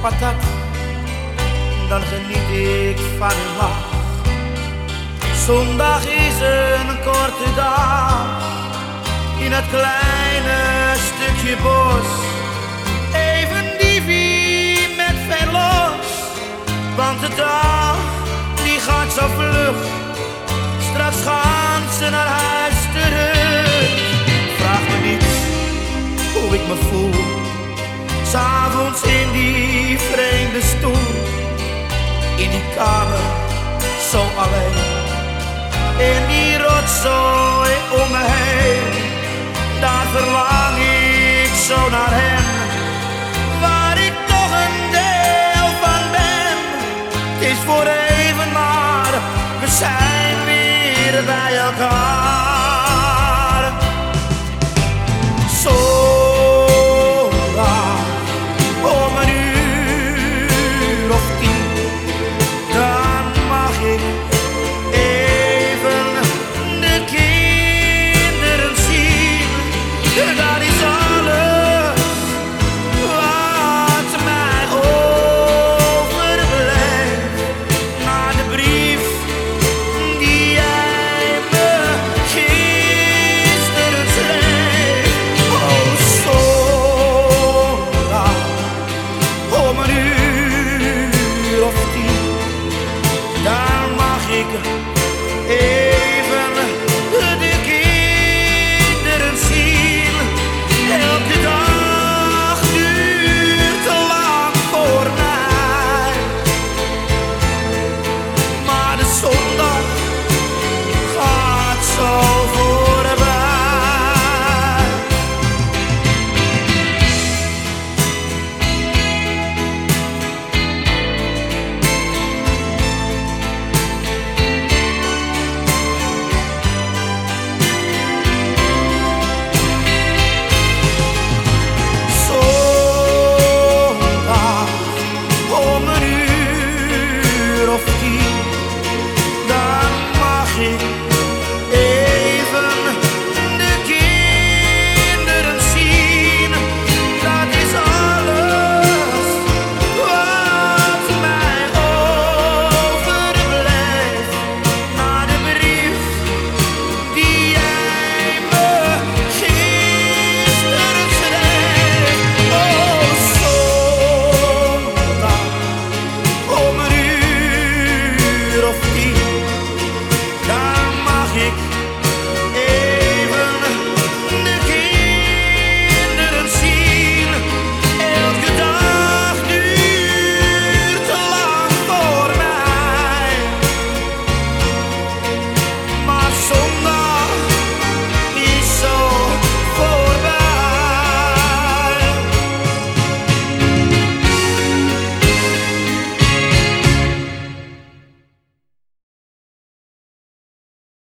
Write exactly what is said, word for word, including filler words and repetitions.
patat, dan geniet ik van uw lach. Zondag is een korte dag, in het kleine stukje bos. Even diefie met veel los, want de dag die gaat zo vlug. Straks gaan ze naar huis terug. Vraag me niet hoe ik me voel, 's avonds in die vreemde stoel, in die kamer zo alleen, in die rotzooi om me heen. Daar verlang ik zo naar hem, waar ik toch een deel van ben. Het is voor even, maar we zijn weer bij elkaar. Zo laat, om een uur of tien, dan mag ik even de kinderen zien. Dat is alles wat mij overblijft, na de brief die jij me gisteren schreef. Oh, zo laat, om een uur of tien, dan mag ik even de kinderen zien. Elke dag duurt te lang voor mij, maar de zondag gaat zo voorbij. Zondag, om een uur of tien, dan mag ik